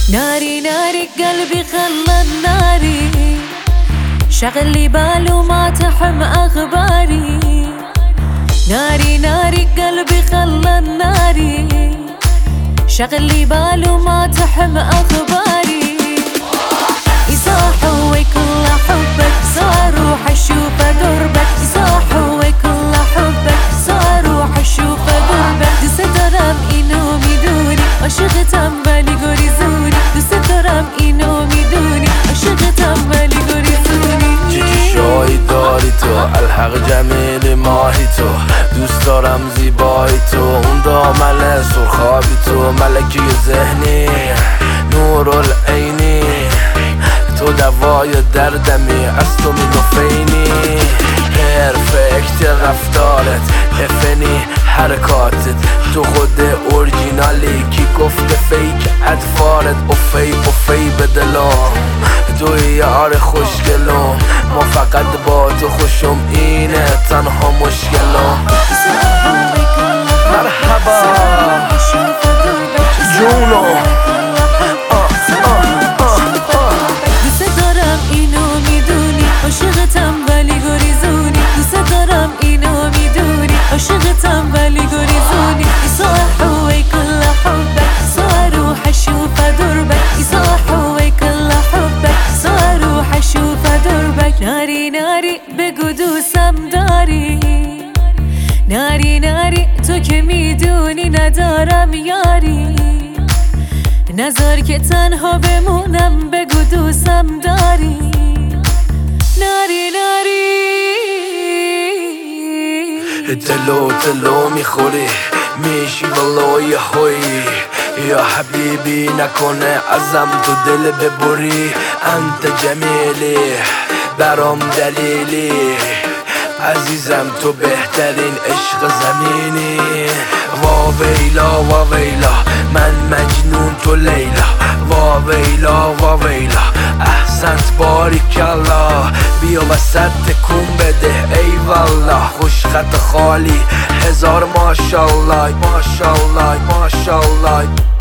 ناري ناري قلبي خلى الناري شغل لي بال وما تحم أخباري. ناري ناري قلبي خلى الناري شغل لي بال وما تحم أخباري. يصاحوا كل حبك صاروح أشوف دربك، يصاحوا كل حبك صاروح أشوف دربك. دسترم اینو میدونی عاشقتم ولی گریزونی، دسترم اینو میدونی عاشقتم ولی گریزونی. چه چشایی داری تو الحق جمیل ماهی تو، دوست دارم زیبایی تو اون دامن سرخابی تو، ملکی ذهنی نورالعینی تو دوای دردمی از تو میگفینی. پرفکت رفتارت افنی حرکاتت تو خود اورجینالی، کی گفته فیک ادفارت افی به دلم توی یار خوشگلم، ما فقط با تو خوشم اینه تنها مشکلم. مرحبا جونو عاشقتم ولی گریزونی، دوست دارم اینو میدونی عاشقتم ولی گریزونی. يصاحوا كل حبك صاروح اشوف دربك، يصاحوا كل حبك صاروح اشوف دربك. ناري ناري بگو دوستم داری، ناری ناری تو که میدونی ندارم یاری، نذار که تنها بمونم بگو دوستم داری. ناری ناری دلو میخوری میشی والله هوی یا حبیبی، نکنه ازم تو دل ببری. انت جمیلی برام دلیلی عزیزم، تو بهترین عشق زمینی. واویلا واویلا من مجنون تو لیلا، واویلا احسنت باریکالله. بیا وسط تکون بده ای والله، خوش خط خالی هزار ماشالله ماشالله ماشالله.